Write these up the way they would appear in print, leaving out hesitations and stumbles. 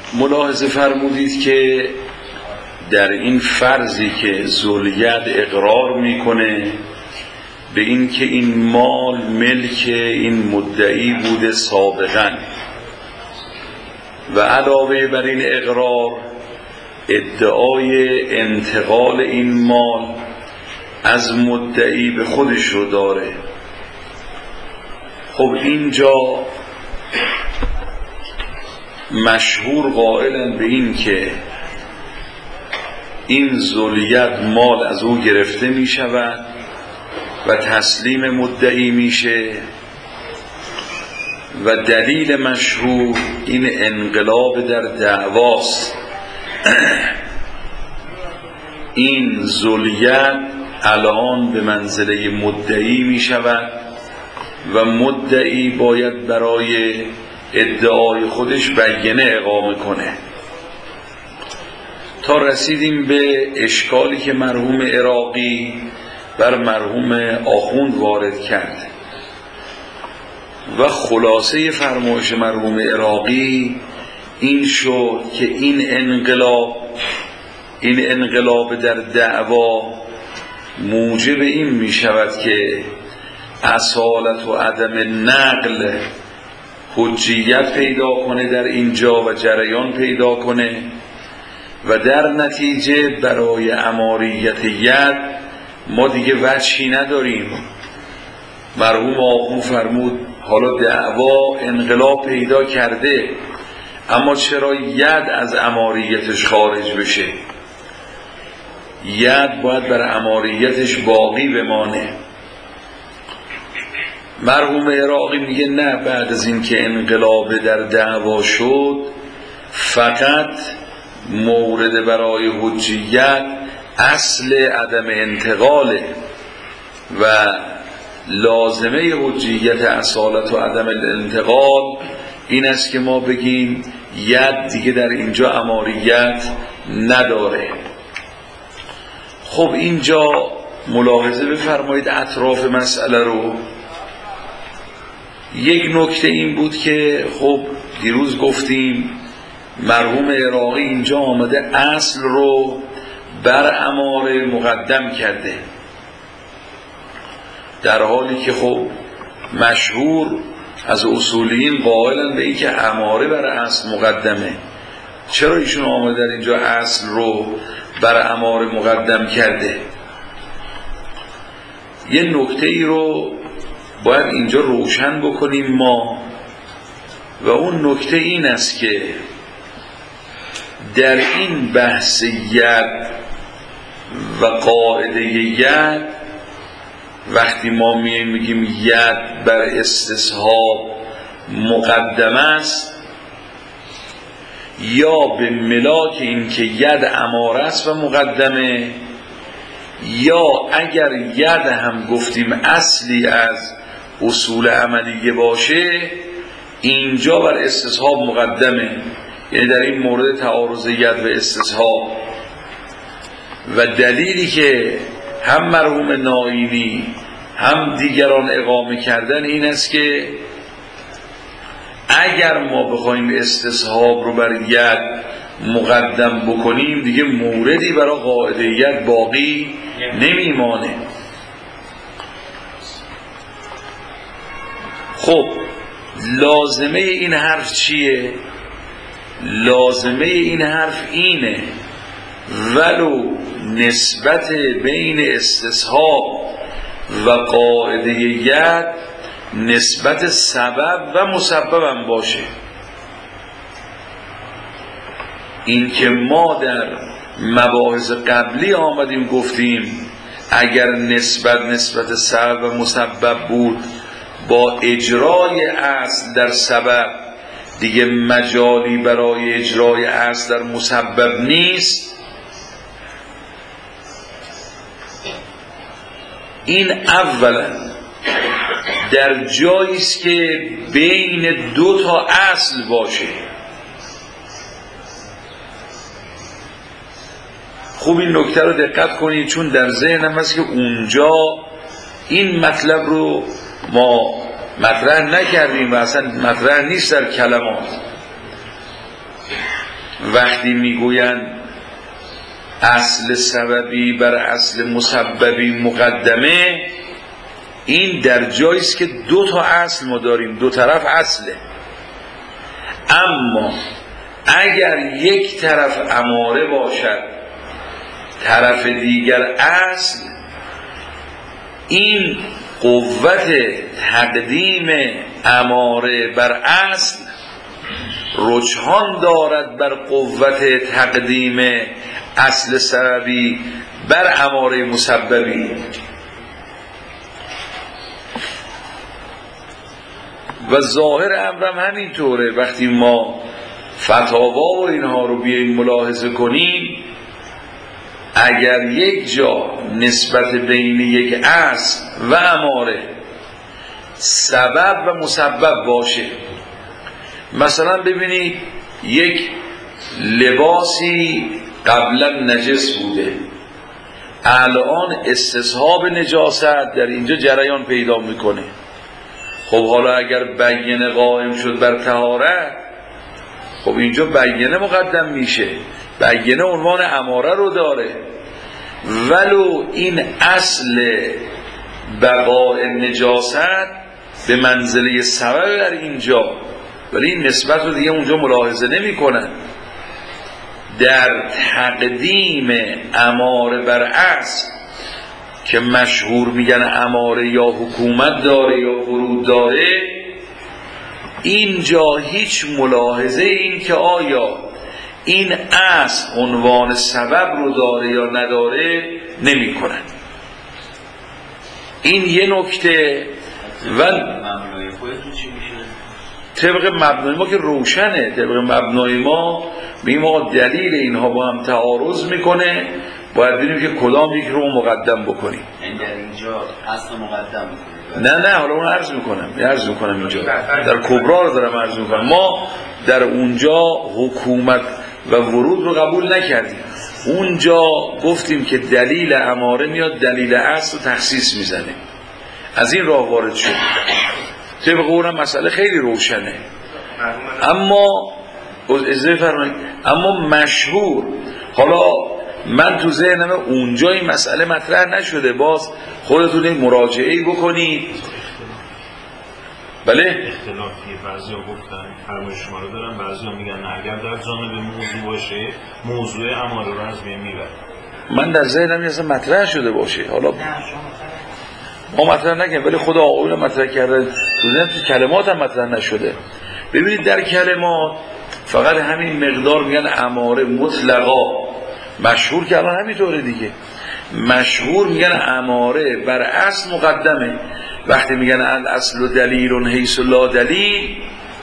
ملاحظه فرمودید که در این فرضی که ذوالید اقرار میکنه به این که این مال ملک این مدعی بوده سابقا و علاوه بر این اقرار ادعای انتقال این مال از مدعی به خودش رو داره. خب اینجا مشهور قائلن به این که این ذوالید مال از او گرفته می شود و تسلیم مدعی میشه و دلیل مشهور این انقلاب در دعواست. این ذوالید الان به منزله مدعی می شود و مدعی باید برای ادعای خودش بیانیه اقامه کنه. تا رسیدیم به اشکالی که مرحوم عراقی بر مرحوم آخوند وارد کرد و خلاصه فرمایش مرحوم عراقی این شد که این انقلاب در دعوا موجب این می شود که اصالت و عدم نقل حجیت پیدا کنه در اینجا و جریان پیدا کنه و در نتیجه برای اماریت ید ما دیگه وجهی نداریم. مرحوم آخوند فرمود حالا دعوا انقلاب پیدا کرده اما چرا ید از اماریتش خارج بشه؟ ید باید بر اماریتش باقی بمانه. مرحوم عراقی میگه نه، بعد از این که انقلاب در دعوا شد فقط مورد برای حجیت اصل عدم انتقاله و لازمه حجیت اصالت و عدم الانتقال این است که ما بگیم ید دیگه در اینجا اماریت نداره. خب اینجا ملاحظه بفرمایید اطراف مسئله رو. یک نکته این بود که خب دیروز گفتیم مرحوم عراقی اینجا آمده اصل رو بر اماره مقدم کرده، در حالی که خب مشهور از اصولیین قائلن به این که اماره بر اصل مقدمه. چرا ایشون آمده در اینجا اصل رو بر اماره مقدم کرده؟ یه نکته ای رو باید اینجا روشن بکنیم ما و اون نکته این است که در این بحث ید و قاعده ید وقتی ما میگیم ید بر استصحاب مقدم است یا به ملاک این که ید اماره است و مقدمه، یا اگر ید هم گفتیم اصلی از اصول عملیه باشه اینجا بر استصحاب مقدمه. یعنی در این مورد تعارض ید و استصحاب و دلیلی که هم مرحوم نائینی هم دیگران اقامه کردن این است که اگر ما بخوایم استصحاب رو بر ید مقدم بکنیم دیگه موردی برای قاعده ید باقی نمیمانه. خب لازمه این حرف چیه؟ لازمه این حرف اینه ولو نسبت بین استصحاب و قاعده ید نسبت سبب و مسبب هم باشه. این که ما در مباحث قبلی آمدیم گفتیم اگر نسبت سبب و مسبب بود با اجرای اصل در سبب دیگه مجالی برای اجرای اصل در مسبب نیست. این اولا در جایی است که بین دو تا اصل باشه. خوب این نکته رو دقت کنید چون در ذهنم هست که اونجا این مطلب رو ما مطرح نکردیم و اصلا مطرح نیست در کلمات. وقتی میگویند اصل سببی بر اصل مسببی مقدمه، این در جایی است که دو تا اصل ما داریم، دو طرف اصله. اما اگر یک طرف اماره باشد طرف دیگر اصل، این قوت تقدیم اماره بر اصل رجحان دارد بر قوت تقدیم اصل سببی بر اماره مسببی. و ظاهر امرم همینطوره. وقتی ما فتاوا و اینها رو بیاییم ملاحظه کنیم، اگر یک جا نسبت بین یک اصل و اماره سبب و مسبب باشه، مثلا ببینید یک لباسی قبلا نجس بوده، الان استصحاب نجاست در اینجا جریان پیدا میکنه. خب حالا اگر بیینه قائم شد بر طهارت، خب اینجا بیینه مقدم میشه، بیینه عنوان اماره رو داره، ولو این اصل بقاء نجاست به منزله سبب در اینجا، ولی این نسبت رو دیگه اونجا ملاحظه نمی کنن. در تقدیم اماره بر اصل که مشهور میگن اماره یا حکومت داره یا ورود داره، اینجا هیچ ملاحظه این که آیا این اصل عنوان سبب رو داره یا نداره نمی کنن. این یه نکته. و طبق مبنای ما که روشنه، طبق مبنای ما میگیم آقا دلیل اینها با هم تعارض میکنه، باید ببینیم که کدام یک رو مقدم بکنیم. این در اینجا اصل مقدم بکنیم. نه حالا اون عرض میکنم اینجا در کبرا رو دارم عرض میکنم. ما در اونجا حکومت و ورود رو قبول نکردیم، اونجا گفتیم که دلیل اماره میاد دلیل اصل رو تخصیص میزنه، از این راه وارد شد. طبق اونم مسئله خیلی روشنه. اما مشهور، حالا من تو ذهنم اونجا این مسئله مطرح نشده، باز خودتون این مراجعه‌ای بکنید. بله اختلافی بعضیا گفتن فرمای شما رو دارن، بعضیا میگن اگر در جانب موضوع باشه موضوع اماره رو از بین میبره. من در ذهنم اصلا مطرح شده باشه، حالا ما مطرح نکنیم، ولی خدا آقایون مطرح کرده، تو ذهنم تو کلمات هم مطرح نشده. ببینید در کلمات فقط همین مقدار میگن اماره مطلقا، مشهور که الان همینطوره دیگه، مشهور میگن اماره بر اصل مقدمه. وقتی میگن الاصل و دلیل حیث لا دلیل،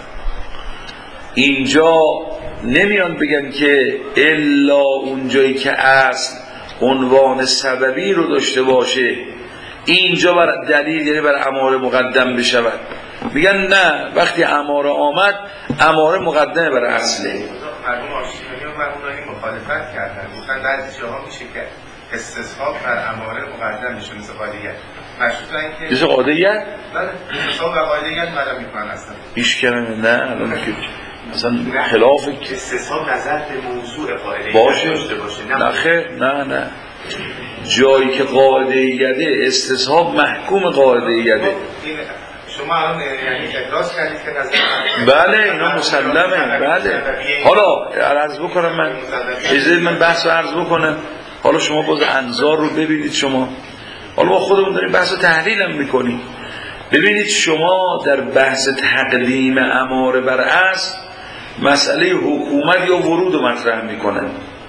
اینجا نمیان بگن که الا اونجایی که اصل عنوان سببی رو داشته باشه اینجا بر دلیل یعنی بر اماره مقدم بشود. میگن نه، وقتی اماره آمد اماره مقدمه بر اصله. مرحوم آشتیانی و مرحوم مخالفت کردن، گفتن بعضی جاها میشه که استصحاب بر اماره مقدم میشه، مثل قاعدیت مشروطن که مثل قاعدیت؟ بله، استصحاب و قاعدیت مدام میکنن اصلا هیچ کلمه نه الان که مثلا خلاف استصحاب نظر به موضوع قاعدیت باشه. داشته باشه. نه خیر، نه جایی که قاعدیته استصحاب محکوم قاعدیته. شما الان یعنی اعتراض کردید که نظر بله اینا مسلمه. بله حالا عرض بکنم، من بحث رو عرض بکنم، حالا شما باز انظار رو ببینید. شما حالا ما خودمون داریم بحث تحلیل هم میکنیم. ببینید شما در بحث تقدیم اماره بر اصل مسئله حکومت یا ورود رو مطرح میکنن،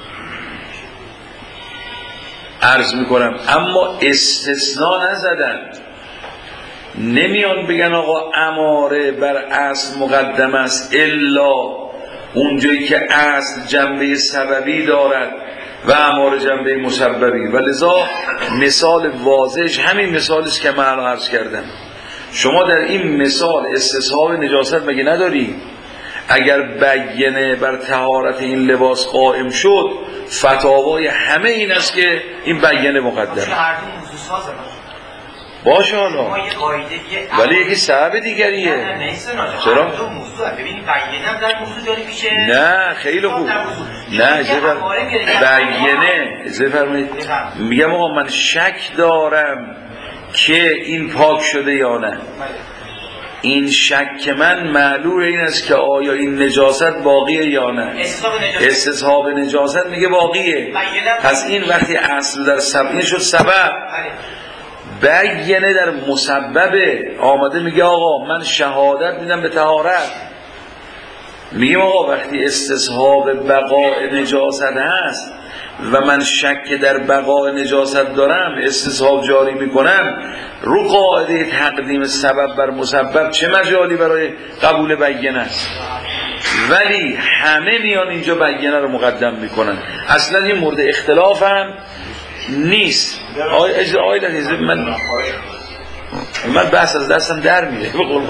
عرض میکنم، اما استثناء نزدن. نمیان بگن آقا اماره بر اصل مقدم است الا اونجایی که اصل جنبه سببی دارد و اماره جنبه مسببی. و لذا مثال واضحش همین مثالی است که من الان عرض کردم. شما در این مثال استصحاب نجاست مگه نداری؟ اگر بیینه بر طهارت این لباس قائم شد، فتاوای همه این است که این بیینه مقدم باشه. حالا ولی یکی سبب دیگریه. چرا؟ موضوع ببینید بیانه در موضوع داری میشه. نه خیلی خوب. نه بیانه فرمایید. میگم آقا من شک دارم که این پاک شده یا نه. این شک من معلول این است که آیا این نجاست باقیه یا نه. استصحاب نجاست میگه باقیه. پس این وقتی اصل در سبب شد سبب، بیانه در مسبب آمده میگه آقا من شهادت میدم به طهارت. میگیم آقا وقتی استصحاب بقاء نجاست هست و من شک در بقاء نجاست دارم، استصحاب جاری میکنم، رو قاعده تقدیم سبب بر مسبب چه مجالی برای قبول بیانه است؟ ولی همه میان اینجا بیانه رو مقدم میکنن. اصلا این مورد اختلاف هم نیست. من بحث از دستم در میره.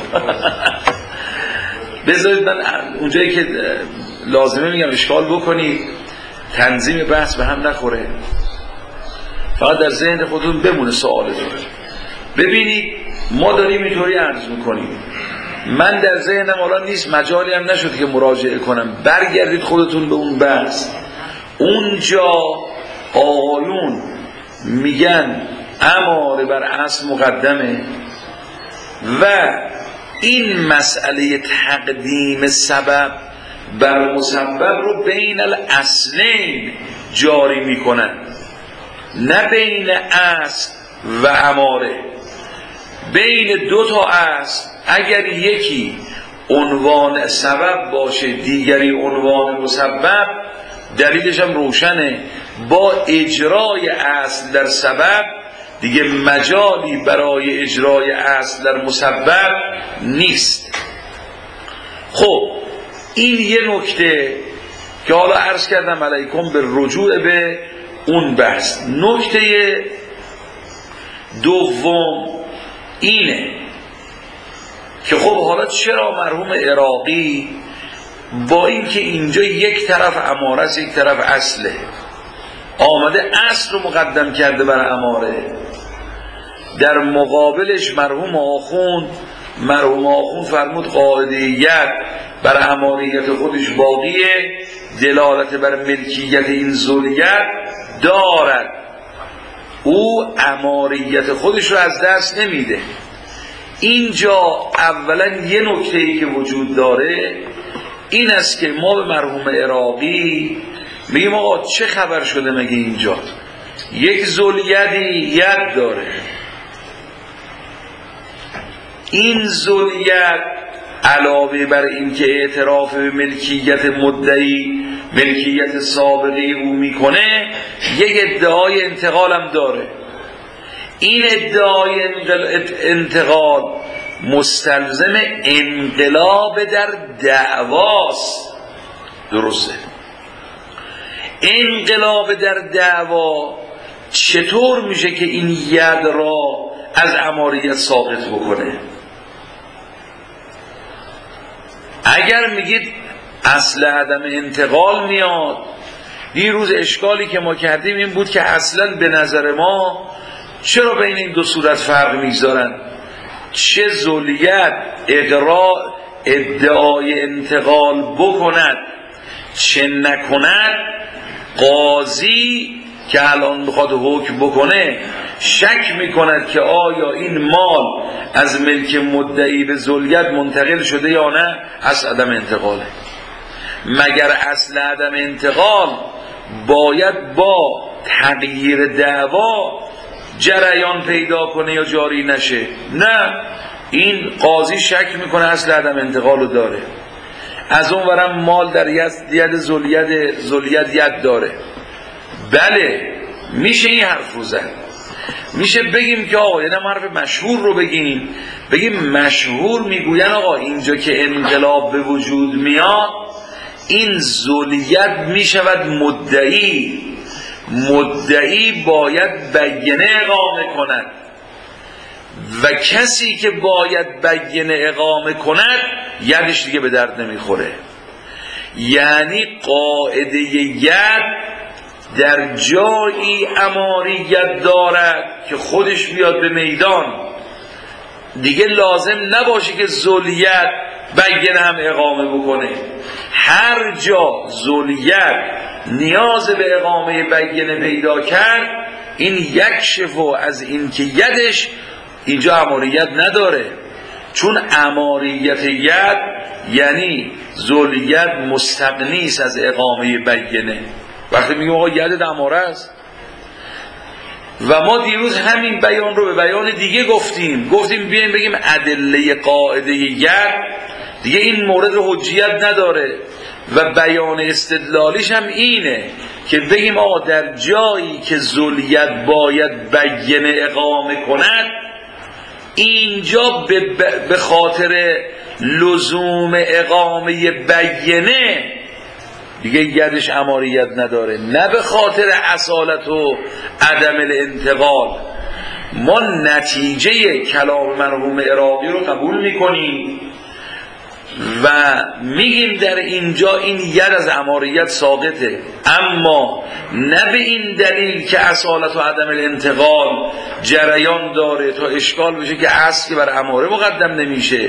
بذارید من اونجایی که لازمه میگم اشکال بکنید، تنظیم بحث به هم نخوره، فقط در ذهن خودتون بمونه سوالتون. ببینید ما داریم اینطوری عرض میکنیم، من در ذهنم الان نیست، مجالی هم نشد که مراجعه کنم. برگردید خودتون به اون بحث. اونجا آقایون میگن اماره بر اصل مقدمه و این مسئله تقدیم سبب بر مسبب رو بین الاصلین جاری میکنن، نه بین اصل و اماره. بین دو تا اصل اگر یکی عنوان سبب باشه دیگری عنوان مسبب، دلیلش هم روشنه، با اجرای اصل در سبب دیگه مجالی برای اجرای اصل در مسبب نیست. خب این یه نکته که حالا عرض کردم علیکم به رجوع به اون بحث. نکته دوم اینه که خب حالا چرا مرحوم عراقی با اینکه اینجا یک طرف اماره است یک طرف اصله، آمده اصل رو مقدم کرده بر اماره، در مقابلش مرحوم آخوند فرمود قاعده‌یت بر اماریت خودش باقیه، دلالت بر ملکیت این ذریت دارد، او اماریت خودش رو از دست نمیده. اینجا اولا یه نکته‌ای که وجود داره این است که ما به مرحوم عراقی میگیم آقا چه خبر شده مگه اینجا یک ذریتی ید داره، این ذریت علاوه بر این که اعتراف به ملکیت مدعی ملکیت سابقه او میکنه یک ادعای انتقال هم داره. این ادعای انتقال مستلزم انقلاب در دعواست. درسته؟ انقلاب در دعوا چطور میشه که این ید را از اماریت ساقط بکنه؟ اگر میگید اصل عدم انتقال میاد، دیروز اشکالی که ما کردیم این بود که اصلا به نظر ما چرا بین این دو صورت فرق میگذارن؟ چه ذریت ادعای انتقال بکند چه نکند، قاضی که الان میخواد حکم بکنه شک میکند که آیا این مال از ملک مدعی به ذریت منتقل شده یا نه، اصل عدم انتقاله. مگر اصل عدم انتقال باید با تغییر دعوا جریان پیدا کنه یا جاری نشه؟ نه، این قاضی شک میکنه اصل عدم انتقال رو داره. از اون ورم مال در ید ذریت ید داره. بله میشه این حرف رو زد، میشه بگیم که آقا یعنی حرف مشهور رو بگیم مشهور میگوین آقا اینجا که انقلاب به وجود میاد این ذریت میشود مدعی باید بیانه اقامه کند و کسی که باید بیانه اقامه کند یدش دیگه به درد نمیخوره. یعنی قاعده ید در جایی اماریت دارد که خودش بیاد به میدان، دیگه لازم نباشه که ذریت بیانه هم اقامه بکنه. هر جا ذولیت نیاز به اقامه بیانه پیدا کرد، این یک شفو از این که یدش اینجا اماریت نداره، چون اماریت ید یعنی ذولیت مستغنی است از اقامه بیانه. وقتی میگم آقا یدت اماره است، و ما دیروز همین بیان رو به بیان دیگه گفتیم بیایم بگیم ادله قاعده ید دیگه این مورد حجیت نداره و بیان استدلالیش هم اینه که بگیم آقا در جایی که ذولیت باید بیانه اقامه کند، اینجا به خاطر لزوم اقامه بیانه دیگه یدش اماریت نداره، نه به خاطر اصالت و عدم الانتقال. ما نتیجه کلام مرحوم عراقی رو قبول میکنیم و میگیم در اینجا این ید از اماریت ساقطه، اما نه به این دلیل که اصالت و عدم الانتقال جریان داره تا اشکال بشه که اصل که بر اماره مقدم نمیشه.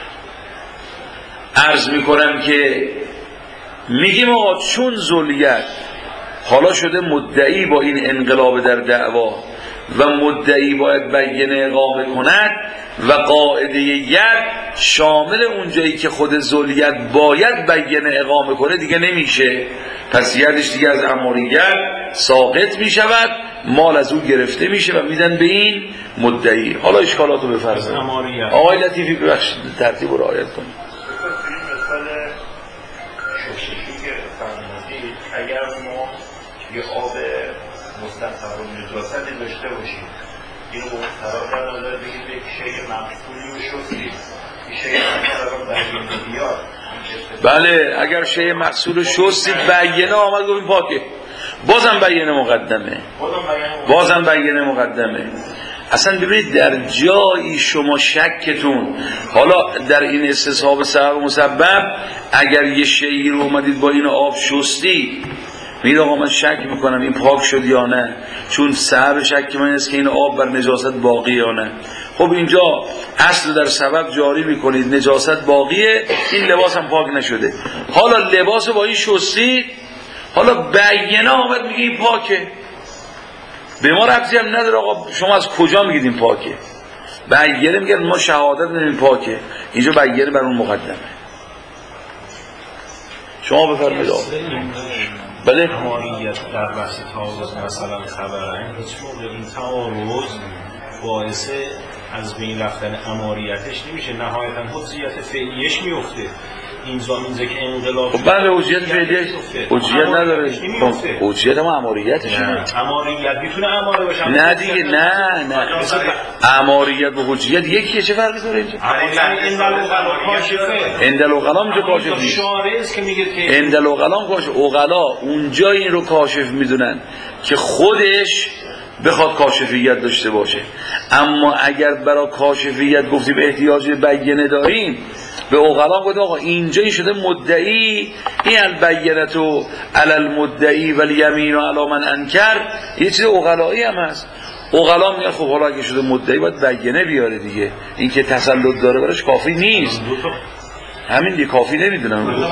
عرض میکنم که میگیم آقا چون ذولیت حالا شده مدعی با این انقلاب در دعوا و مدعی باید بیانه اقامه کند و قاعده ید شامل اونجایی که خود ذولیت باید بیانه اقامه کنه دیگه نمیشه، پس یدش دیگه از اماریت ساقط میشود، مال از او گرفته میشه و میدن به این مدعی. حالا اشکالاتو بفرمایید آقای لطیفی، ببخشید ترتیب رو رعایت کنید. اگر ما یه آب مستطر و نجاستی داشته باشیم، اینو به مستطر در نظر بگیم یک شیء مقصولی و شستی، این شیء مقصول بیانه بیاد. بله، اگر شیء مقصول و شستی بیانه آمد گفتیم پاکه، بازم بیانه مقدمه. اصلا ببینید در جایی شما شکتون، حالا در این استصحاب سبب و مسبب، اگر یه شیئی رو اومدید با این آب شستی، میگید آقا من شک میکنم این پاک شد یا نه، چون سبب شک من است که این آب بر نجاست باقی یا نه. خب اینجا اصل در سبب جاری میکنید، نجاست باقیه، این لباس هم پاک نشده، حالا لباس با این شستید، حالا بیانه آمد میگه این پاکه، به ما ربطی هم نداره آقا شما از کجا میگید این پاکه. بیانه میگن ما شهادت نمیم پاکه، اینجا بیانه بر اون مقدمه. شما بفرمایید آقا. بله، اماریت در بحث تعارض مثلا خبرن، هیچ موقع این تعارض باعث از بین رفتن اماریتش نمیشه، نهایتا حجیت فعلیش میفته. این زمینه که انقلاب خب بله حجیت فعلیش حجیت نداره، حجیت هم اماریتش نه. اماریت میتونه اماره باشه، نه دیگه، نه اماریت و حجیت یکیه، چه فرقی داره اینجا؟ اندل اغلام اینجا کاشف نیست، اندل اغلام کاشف، اغلا اونجا این رو کاشف میدونن که خودش بخواد کاشفیت داشته باشه. اما اگر برای کاشفیت گفتیم احتیاج بیانه داریم، به اغلا گفت آقا اینجا این شده مدعی، این البینة علی المدعی والیمین علی من انکر، یه چیز اغلایی هم هست. اغلا میگن خب حالا اگه شده مدعی باید بیانه بیاره دیگه، این که تسلط داره براش کافی نیست، همین دیگه کافی نمیدونم.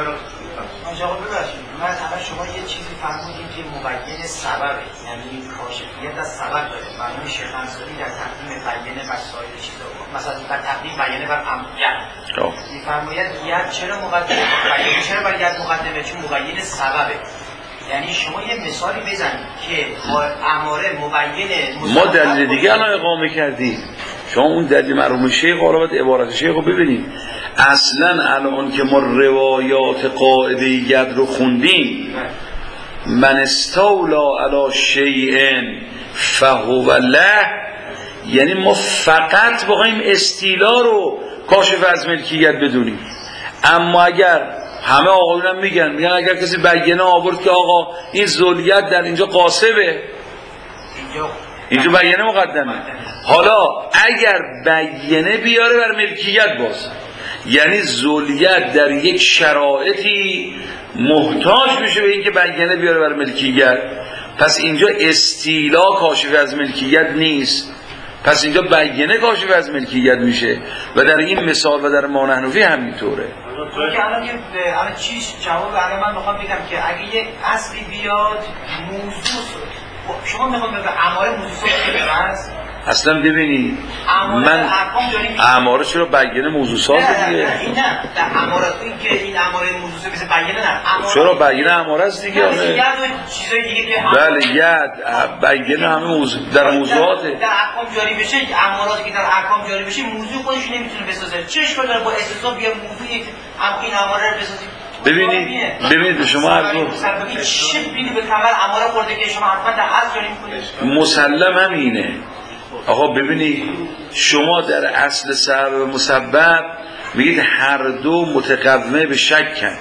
من اول شما یه چیزی فرمودید که مبین سببه، یعنی کاشفیت از سبب داره. معلومه شیخ انصاری در تقدیم بیانه بر سایر چیزا، مثلا در تقدیم بیانه بر امریت میفرماید ید چرا مقدمه، بیانه چرا بر ید مقدمه، چون مبین سببه. یعنی شما یه مثالی بزنید که اماره مبین، ما دلیل دیگه الان اقامه کردیم، شما اون دلیل مرحوم شیخ قرابت عبارت شیخ رو ببینید. اصلا الان که ما روایات قاعده ید رو خوندیم، من استولا علی شیء فهو له، یعنی ما فقط بخوایم استیلا رو کاشف از ملکیت بدونیم. اما اگر همه آقایون هم میگن اگر کسی بیانه آورد که آقا این ذولیت در اینجا قاصبه، اینجا بیانه مقدمه، حالا اگر بیانه بیاره بر ملکیت باز، یعنی ذولیت در یک شرایطی محتاج میشه به اینکه بیانه بیاره بر ملکیت، پس اینجا استیلا کاشف از ملکیت نیست، پس اینجا بیینه کاشف از ملکیت میشه و در این مثال و در مانحنفی همینطوره. الان چیش جواب الان من میخوام بگم که اگه یک اصلی بیاد موضوع شما میخوام بگم اماره موضوع هست اصلا ببینید من اماره چرا بیینه موضوع سازه دیگه؟ نه در اماره این که این اماره موضوع مثل بیینه نه چرا بیینه اماره است دیگه؟ چیزای دیگه که بله ید بیینه همه موضوع در موضوعاته. در احکام جاری بشه اماراتی که در احکام جاری بشه موضوع خودش نمیتونه بسازه. چه اشکالی داره با استثناء بیا موضوع این اماره رو بسازید؟ ببینید به شما عرض چه بینی به کمر اماره خورده که شما حتما در اصل جاری میکنید؟ مسلم همینه. آقا ببینید شما در اصل سبب و مسبب میگید هر دو متقومه به شکن،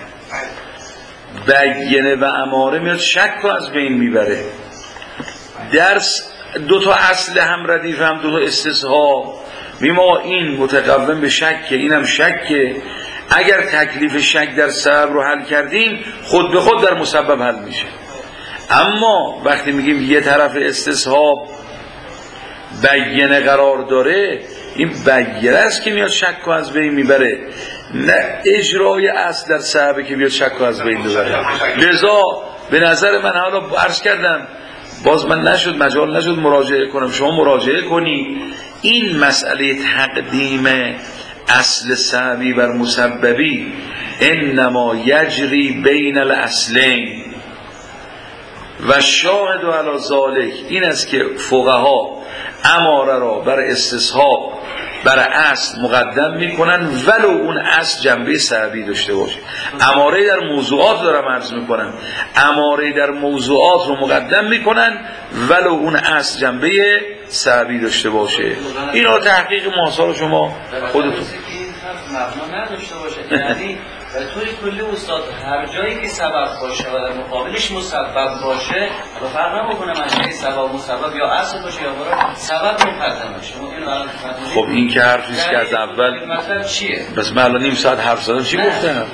بیینه و اماره میاد شک رو از بین میبره. درس دو تا اصل هم ردیف هم دو تا استثها ما این متقوم به شکه اینم شکه. اگر تکلیف شک در سبب رو حل کردیم خود به خود در مسبب حل میشه. اما وقتی میگیم یه طرف استصحاب بیینه قرار داره این بیینه است که میاد شک رو از بین میبره، نه اجرای اصل در سببه که بیاد شک رو از بین ببره. لذا به نظر من حالا عرض کردم باز من مجال نشد مراجعه کنم، شما مراجعه کنی این مسئله تقدیم اصل سببی بر مسببی انما یجری بین الاصلین و شاهد علی ذالک این است که فقها اماره را بر استصحاب بر اصل مقدم میکنن ولو اون اصل جنبه سببی داشته باشه. اماره در موضوعات دارم عرض میکنم، اماره در موضوعات رو مقدم میکنن ولو اون اصل جنبه سببی داشته باشه. این رو تحقیق محاسا شما خودتون مبنا نداشته باشه. یعنی به طوری کلی استاد هر جایی که سبب باشه و در مقابلش مسبب باشه و فرق نمیکنه منشأ سبب مسبب یا اصل باشه یا برای سبب مقدم باشه. خب این که حرفی است که از اول مطلب چیه؟ بس من الان نیم ساعت حرف زدم چی گفتم؟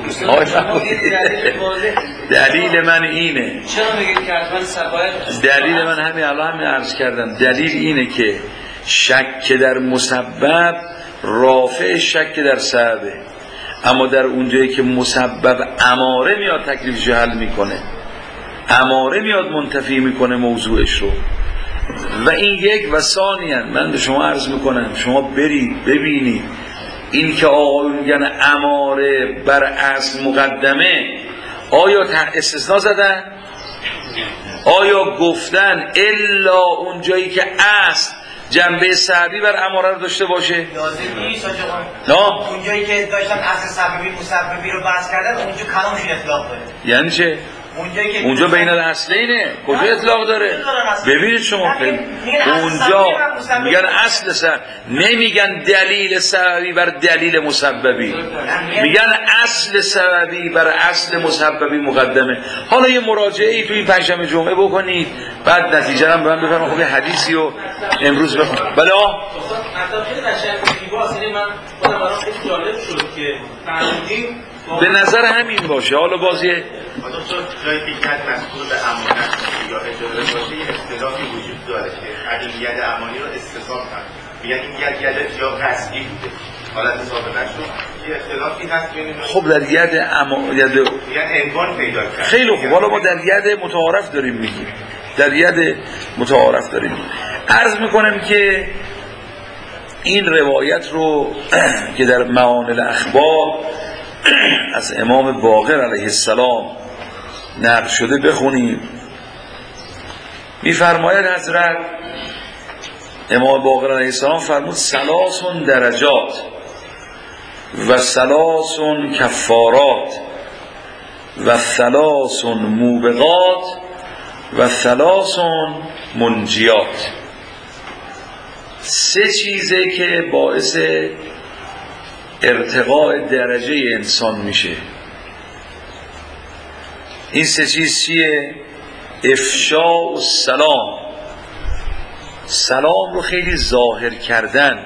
دلیل من اینه. چرا میگید که حتما سبب؟ دلیل من همین عرض کردم. دلیل اینه که شک در مسبب رافع شک در سببه، اما در اونجایی که مسبب اماره میاد تکلیفش حل میکنه، اماره میاد منتفی میکنه موضوعش رو. و این یک و ثانیاً من به شما عرض میکنم شما برید ببینید این که آقایون میگن اماره بر اصل مقدمه آیا استثناء زدن؟ آیا گفتن الا اونجایی که اصل جنبه سببی بر اماره رو داشته باشه؟ لازم نیست آقا. اونجایی که داشتن اصل سببی مسببی رو بحث کردن اونجا کلامشون اطلاق داره. یعنی چه؟ اونجا بین الاصلینه کجا اطلاق داره؟ ببینید شما اونجا میگن اصل سبب، نمیگن دلیل سببی بر دلیل مسببی، میگن اصل سببی بر اصل مسببی مقدمه. حالا یه مراجعه‌ای تو این پنجشنبه جمعه بکنید بعد نتیجه رو به من بفرمایید. خب یه حدیثی رو امروز بخونید. بله به نظر همین باشه. حالا بازیه جایی که کد مسئول به امانت یا اجاره باشه یه اختلافی وجود داره که اگه ید امانی رو استثاب کرد میگن این ید یا رسمی بوده حالت سابقه شد یه اختلافی هست بینیم. خب در ید عنوان پیدا کرد. خیلی خوب. حالا ما در ید متعارف داریم میگیم، در ید متعارف داریم. عرض میکنم که این روایت رو که در معانی الاخبار از امام باقر علیه السلام نقل شده بخونیم. میفرماید حضرت امام باقر علیه السلام فرمود ثلاث درجات و ثلاث کفارات و ثلاث موبقات و ثلاث منجیات. سه چیزه که باعث ارتقاء درجه انسان میشه. این سه چیز چیه؟ افشاء السلام، سلام رو خیلی ظاهر کردن،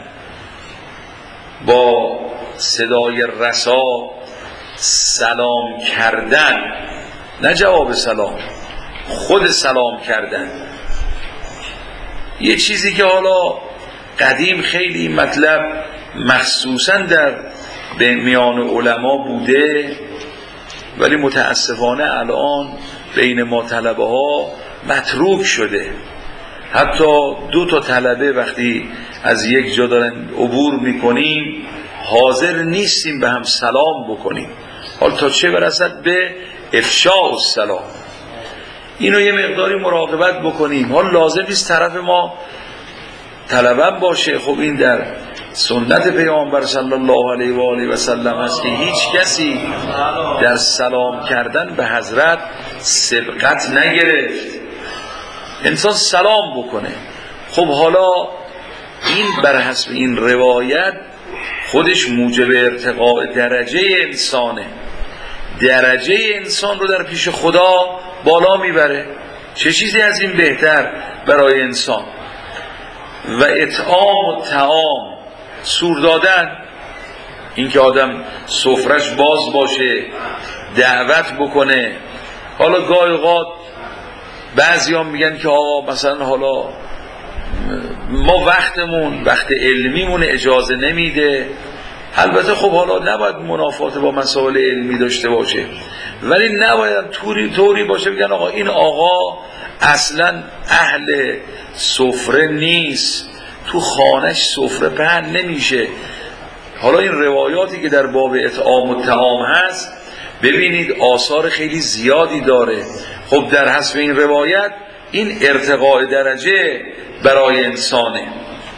با صدای رسا سلام کردن، نه جواب سلام، خود سلام کردن. یه چیزی که حالا قدیم خیلی این مطلب مخصوصا در میان علما بوده، ولی متاسفانه الان بین ما طلبه ها متروک شده. حتی 2 طلبه وقتی از یک جا دارن عبور میکنیم حاضر نیستیم به هم سلام بکنیم، حال تا چه برسد به افشاء السلام. اینو یه مقداری مراقبت بکنیم. حال لازم نیست طرف ما طلبه باشه. خب این در سنت پیامبر صلی الله علیه و آله و سلم است که هیچ کسی در سلام کردن به حضرت سبقت نگرفت، انسان سلام بکنه. خب حالا این بر حسب این روایت خودش موجب ارتقاء درجه انسانه، درجه انسان رو در پیش خدا بالا میبره. چه چیزی از این بهتر برای انسان؟ و اطعام و طعام، سور دادن، این که آدم سفرش باز باشه، دعوت بکنه. حالا گاهی اوقات بعضی هم میگن که آقا مثلا حالا ما وقتمون وقت علمیمون اجازه نمیده. البته خب حالا نباید منافات با مسائل علمی داشته باشه، ولی نباید طوری باشه بگن آقا این آقا اصلا اهل سفره نیست، تو خانش سفره پهن نمیشه. حالا این روایاتی که در باب اطعام و طعام هست ببینید آثار خیلی زیادی داره. خب در حسب این روایت این ارتقاء درجه برای انسانه.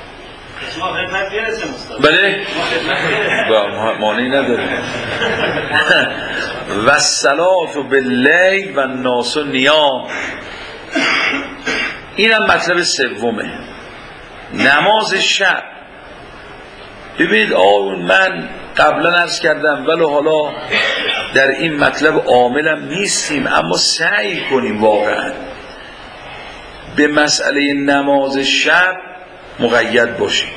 بله معنی نداره. و الصلاة باللیل و الناس نیام، اینم مطلب سومه، نماز شب. ببینید من قبلا عرض کردم ولی حالا در این مطلب عاملم نیستیم، اما سعی کنیم واقعا به مسئله نماز شب مقید باشیم.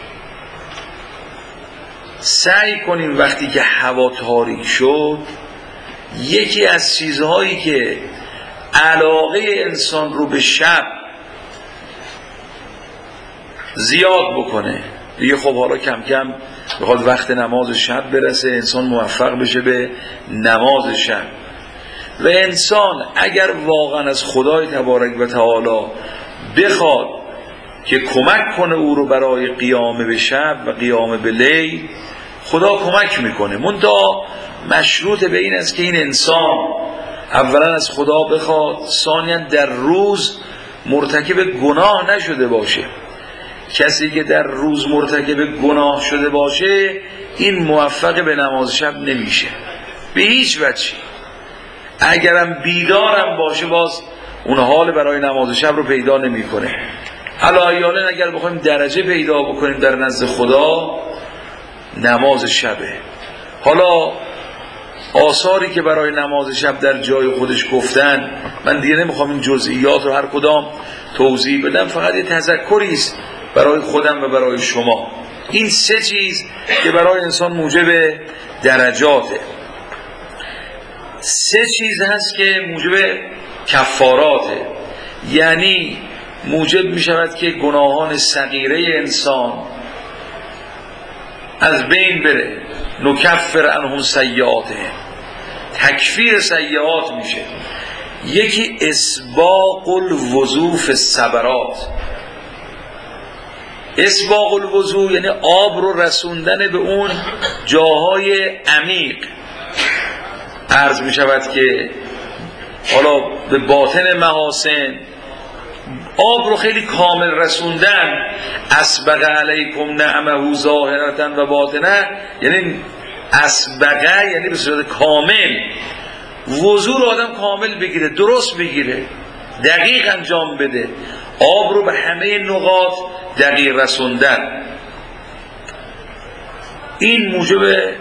سعی کنیم وقتی که هوا تاریک شد یکی از چیزهایی که علاقه انسان رو به شب زیاد بکنه دیگه، خب حالا کم کم بخواد وقت نماز شب برسه انسان موفق بشه به نماز شب. و انسان اگر واقعا از خدای تبارک و تعالی بخواد که کمک کنه او رو برای قیام به شب و قیام به لیل، خدا کمک میکنه. منتها مشروط به این است که این انسان اولا از خدا بخواد، ثانیا در روز مرتکب گناه نشده باشه. کسی که در روز مرتکب گناه شده باشه این موفق به نماز شب نمیشه به هیچ وجه. اگرم بیدارم باشه باز اون حال برای نماز شب رو پیدا نمیکنه. علایالن اگر بخوایم درجه پیدا بکنیم در نزد خدا نماز شبه. حالا آثاری که برای نماز شب در جای خودش گفتن، من دیگه نمیخوام این جزئیات رو هر کدام توضیح بدم، فقط یه تذکری است برای خودم و برای شما. این 3 چیز که برای انسان موجب درجاته. 3 چیز هست که موجب کفاراته، یعنی موجب می شود که گناهان صغیره انسان از بین بره. نکفر عنهم سیئاته، تکفیر سیئات میشه. یکی اسباغ الوضو فی الصبرات. اسباغ الوضو یعنی آب رو رسوندن به اون جاهای عمیق. عرض می شود که حالا به باطن محاسن آب رو خیلی کامل رسوندن. اسبغ علیکم نعمه ظاهرة و باطنه، یعنی اسبغه یعنی به صورت کامل. وضو رو آدم کامل بگیره، درست بگیره، دقیق انجام بده، آب رو به همه نقاط دقیق رسوندن. این موجب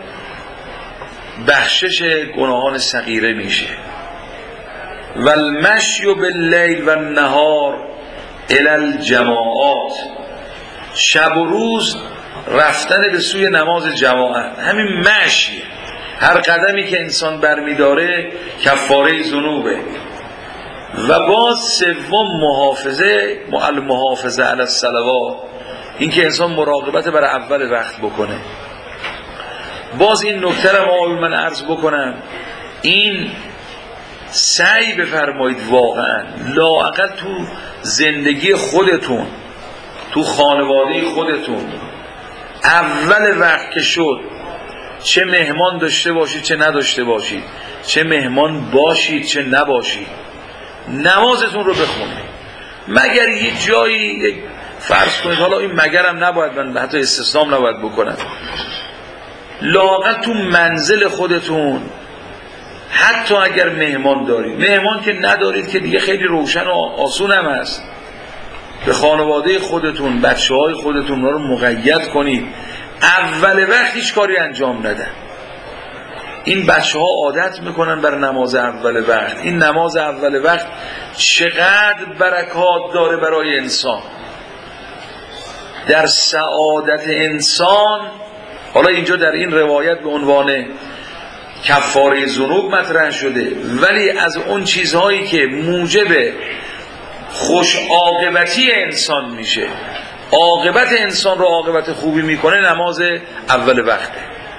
بخشش گناهان صغیره میشه. و المشی باللیل و النهار الی الجماعات، شب و روز رفتن به سوی نماز جماعت، همین مشی، هر قدمی که انسان برمیداره کفاره ذنوبه. و باز سوم محافظه علی الصلوات، اینکه انسان مراقبت برای اول وقت بکنه. باز این نکته رو آقایون من عرض بکنم، این سعی بفرمایید واقعا لااقل تو زندگی خودتون، تو خانواده خودتون، اول وقت که شد چه مهمان داشته باشید چه نداشته باشید، چه مهمان باشید چه نباشید، نمازتون رو بخونید. مگر یه جایی فرض کنید، حالا این مگرم نباید، من حتی استثنام نباید بکنم، لااقل تو منزل خودتون حتی اگر مهمان دارید، مهمان که ندارید که دیگه خیلی روشن و آسون هم هست، به خانواده خودتون، بچه های خودتون رو مقید کنید اول وقت هیچ کاری انجام ندن. این بچه ها عادت میکنن بر نماز اول وقت. این نماز اول وقت چقدر برکات داره برای انسان، در سعادت انسان. حالا اینجا در این روایت به عنوان کفاره ذنوب مطرح شده، ولی از اون چیزهایی که موجب خوش عاقبتی انسان میشه، عاقبت انسان رو عاقبت خوبی میکنه، نماز اول وقته.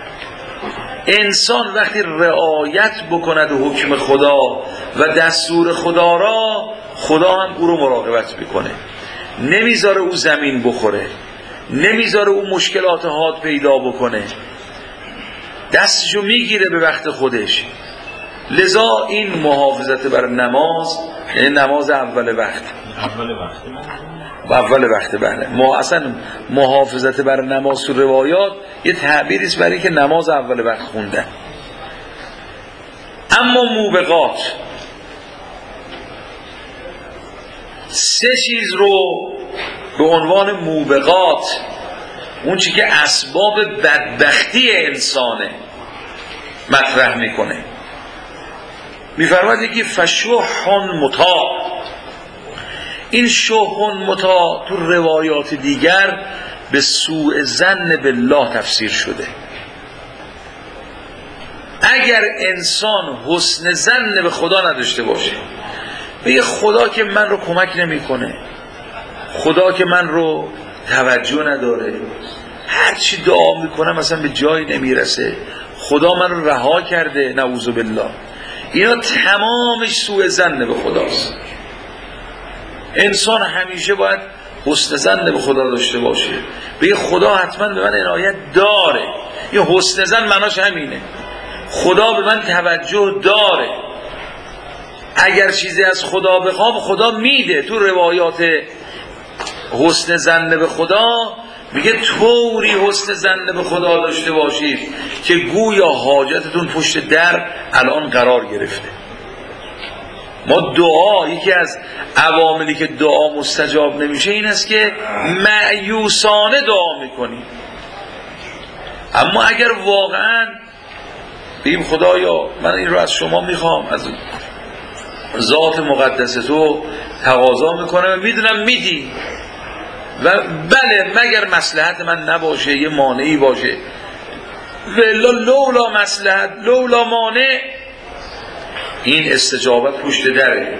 انسان وقتی رعایت بکند حکم خدا و دستور خدا را، خدا هم او رو مراقبت میکنه، نمیذاره او زمین بخوره، نمیذاره او مشکلات حاد پیدا بکنه، دستشو میگیره به وقت خودش. لذا این محافظت بر نماز، یعنی نماز اول وقت، اول وقت بله. ما اصلا محافظت بر نماز تو روایات یه تعبیری است برای که نماز اول وقت خوندن. اما موبقات، سه چیز رو به عنوان موبقات، اون چی که اسباب بدبختی انسانه، مطرح میکنه. میفرماید که فشوحن مطاع. این شوحن مطاع تو روایات دیگر به سوء ظن بالله تفسیر شده. اگر انسان حسن ظن به خدا نداشته باشه، بگه خدا که من رو کمک نمیکنه، خدا که من رو توجه نداره، هر چی دعا میکنم مثلا به جایی نمیرسه، خدا من رو رها کرده، نعوذ بالله، اینا تمامش سوء ظن به خداست. انسان همیشه باید حسن ظن به خدا داشته باشه، بگه خدا حتما به من عنایت داره. این حسن ظن معناش همینه، خدا به من توجه داره. اگر چیزی از خدا بخوام خدا میده. تو روایات حسن ظن به خدا میگه طوری حسن ظن به خدا داشته باشید که گویا حاجتتون پشت در الان قرار گرفته. ما دعا، یکی از عواملی که دعا مستجاب نمیشه این است که مایوسانه دعا میکنیم. اما اگر واقعا بگیم خدایا من این رو از شما میخوام، از ذات مقدس تو تقاضا میکنم و میدونم میدی، و بله مگر مصلحت من نباشه، یه مانعی باشه، ولا لولا مصلحت لولا مانع، این استجابت پشت دره.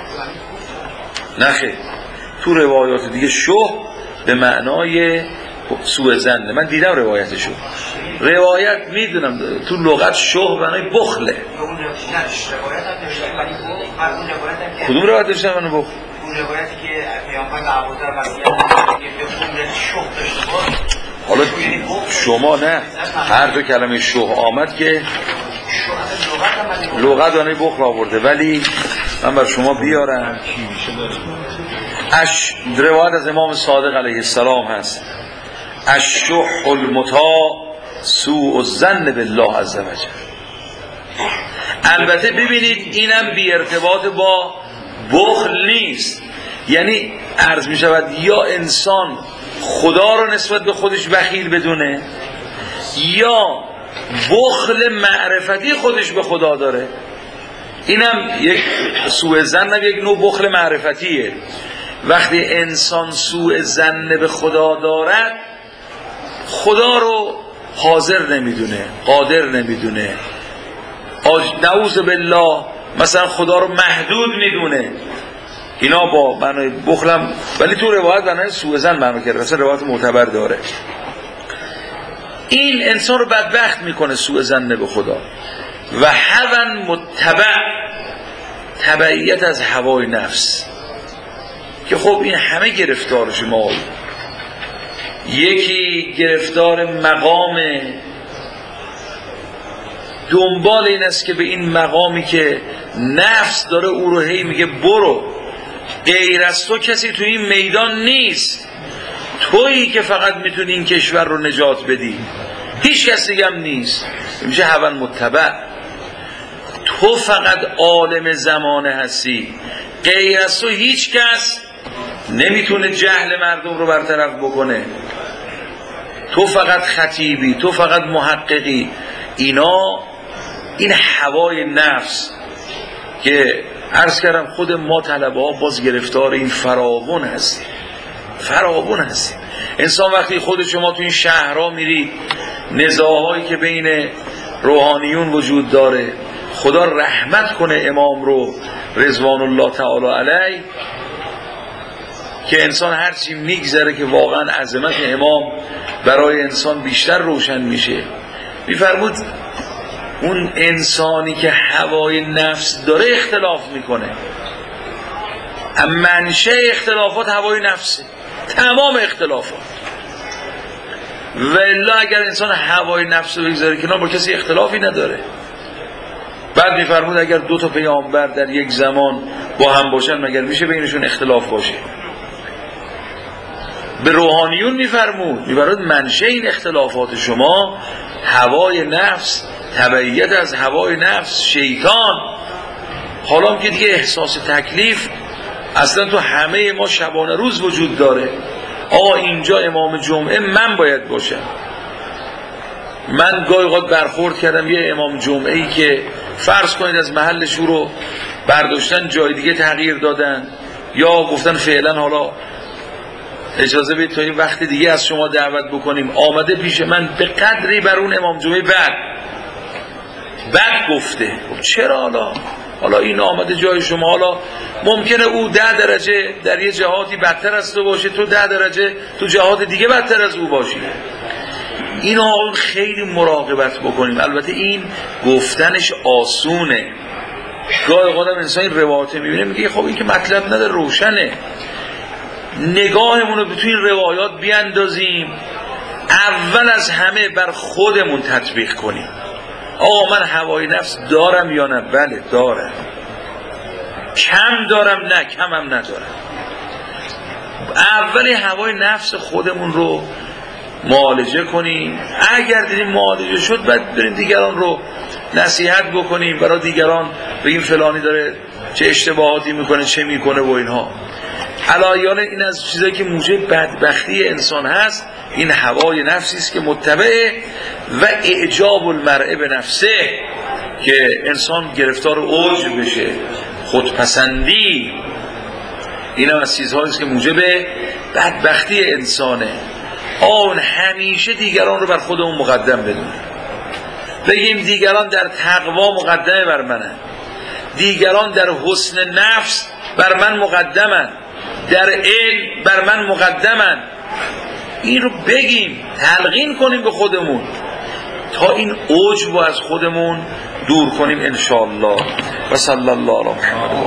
نخیر، تو روایات دیگه شوح به معنای سوء ظن. من دیدم روایتشو، روایت میدونم تو لغت شوح به معنای بخله. کدوم روایت داشتم منو بخل؟ اون روایتی که پیامبر ابوذر وصیت کرد که به خون شوح داشته باش. حالا شما نه، هر دو کلمه شوح آمد که لغت آنه بخل آورده، ولی من بر شما بیارم. روایت از امام صادق علیه السلام هست: الشح المطاع سوء الظن بالله عز وجل. البته ببینید اینم بی ارتباط با بخل نیست، یعنی عرض می شود یا انسان خدا رو نسبت به خودش بخیل بدونه، یا بخل معرفتی خودش به خدا داره. اینم یک سوء ظن، یک نوع بخل معرفتیه. وقتی انسان سوء ظن به خدا دارد، خدا رو حاضر نمیدونه، قادر نمیدونه، نعوذ بالله مثلا خدا رو محدود میدونه. اینا با معنی بخلم، ولی تو روایت معنی سوء ظن معنی کرده، اصلا روایت معتبر داره. این انسان رو بدبخت میکنه سوء ظن به خدا. و هوى متبع، تبعیت از هوای نفس، که خب این همه گرفتار شما. یکی گرفتار مقام، دنبال این است که به این مقامی که نفس داره او رو هی میگه برو، غیر از تو کسی تو این میدان نیست، تویی که فقط میتونی این کشور رو نجات بدی، هیچ کس دیگه هم نیست. میشه هوى متبع، تو فقط عالم زمانه هستی، غیر از تو هیچ کس نمیتونه جهل مردم رو برطرف بکنه، تو فقط خطیبی، تو فقط محققی. این هوای نفس که عرض کردم خود ما طلبه ها باز گرفتار این فراوان هستیم. انسان وقتی خود شما تو این شهرها میری، نزاعهایی که بین روحانیون وجود داره، خدا رحمت کنه امام رو رضوان الله تعالی علیه، که انسان هرچی میگذره که واقعا عظمت امام برای انسان بیشتر روشن میشه. میفرمود اون انسانی که هوای نفس داره اختلاف میکنه، منشأ اختلافات هوای نفسه، تمام اختلافات. و الا اگر انسان هوای نفس رو بگذاره کنار، با کسی اختلافی نداره. بعد میفرمود اگر دو تا پیامبر در یک زمان با هم باشن، مگر میشه بینشون اختلاف باشه؟ به روحانیون میفرمود منشأ این اختلافات شما هوای نفس، تبعیت از هوای نفس، شیطان. حالا که دیگه احساس تکلیف اصلا تو همه ما شبانه روز وجود داره. آقا اینجا امام جمعه من باید باشم. من گاهی اوقات برخورد کردم یه امام جمعه ای که فرض کنید از محلش رو برداشتن جای دیگه تغییر دادن، یا گفتن فعلا حالا اجازه بدید تا این وقت دیگه از شما دعوت بکنیم، آمده پیش من به قدری بر اون امام جمعه بد گفته. چرا حالا این آمده جای شما، حالا ممکنه او 10 درجه در یه جهاتی بدتر از تو باشه، تو 10 درجه تو جهات دیگه بدتر از او باشی. اینو خیلی مراقبت بکنیم. البته این گفتنش آسونه، گاهی قدم انسان این روایات میبینه میگه خب این که مطلب نداره، روشنه. نگاهمون رو به توی این روایات بیاندازیم، اول از همه بر خودمون تطبیق کنیم. آقا من هوای نفس دارم یا نه؟ بله دارم. کم دارم؟ نه کمم ندارم. اولی هوای نفس خودمون رو معالجه کنیم. اگر دیدیم معالجه شد، بعد بریم دیگران رو نصیحت بکنیم، برای دیگران بگیم فلانی داره چه اشتباهاتی میکنه، چه میکنه و اینها. علایان این از چیزایی که موجب بدبختی انسان هست، این هوای نفسی است که متبعه، و اعجاب المرء به نفسه، که انسان گرفتار اوج بشه، خودپسندی. این هم از چیزهایی است که موجب بدبختی انسانه. آن همیشه دیگران رو بر خودمون مقدم بدونیم، بگیم دیگران در تقوا مقدمه بر منن، دیگران در حسن نفس بر من مقدمن، در علم بر من مقدمن. این رو بگیم، تلقین کنیم به خودمون تا این عجب رو از خودمون دور کنیم انشاءالله. و صلی الله علی محمد.